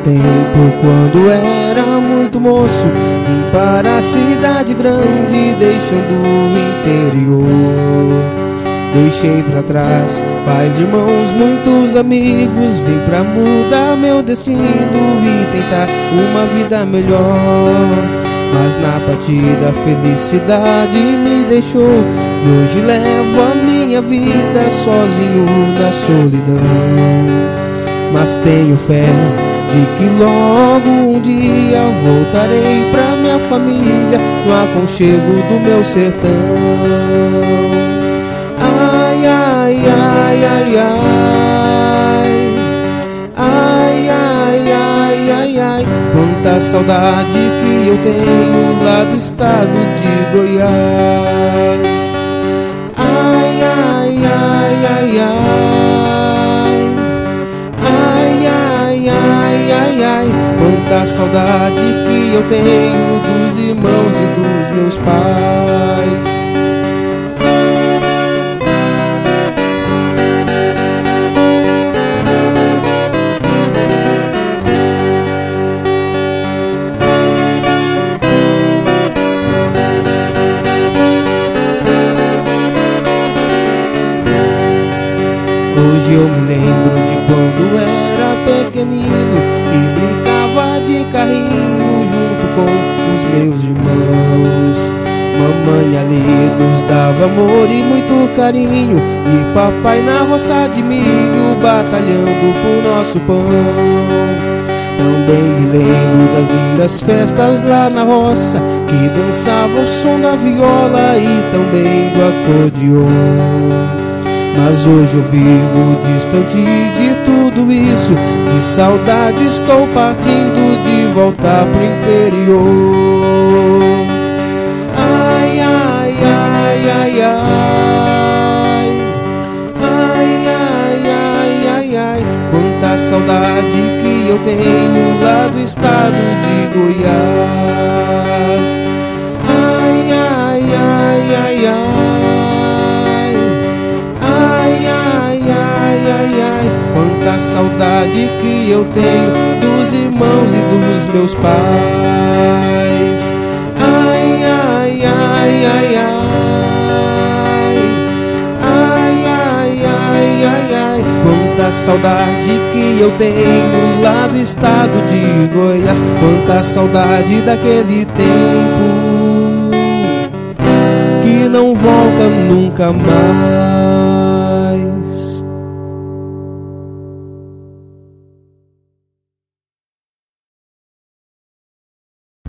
tempo, quando era muito moço, vim para a cidade grande, deixando o interior. Deixei pra trás pais, irmãos, muitos amigos, vim pra mudar meu destino e tentar uma vida melhor. Mas na partida a felicidade me deixou, e hoje levo a minha vida sozinho na solidão. Mas tenho fé de que logo um dia voltarei pra minha família, no aconchego do meu sertão. Ai, ai, ai, ai, ai, ai, ai, ai, ai, ai, quanta saudade que eu tenho lá do estado de Goiás. Ai, ai, ai, ai, ai, ai, ai, ai, ai, quanta saudade que eu tenho dos irmãos e dos meus pais. Hoje eu me lembro de quando era pequenino e brincava de carrinho junto com os meus irmãos. Mamãe ali nos dava amor e muito carinho, e papai na roça de milho batalhando por nosso pão. Também me lembro das lindas festas lá na roça, que dançava o som da viola e também do acordeon. Mas hoje eu vivo distante de tudo isso, de saudade estou partindo de voltar pro interior. Ai, ai, ai, ai, ai, ai, ai, ai, ai, ai, quanta saudade que eu tenho lá do estado de Goiás. Ai, ai, ai, ai, ai, ai, ai, quanta saudade que eu tenho dos irmãos e dos meus pais. Ai, ai, ai, ai, ai, ai, ai, ai, ai, ai, quanta saudade que eu tenho lá do estado de Goiás. Quanta saudade daquele tempo que não volta nunca mais.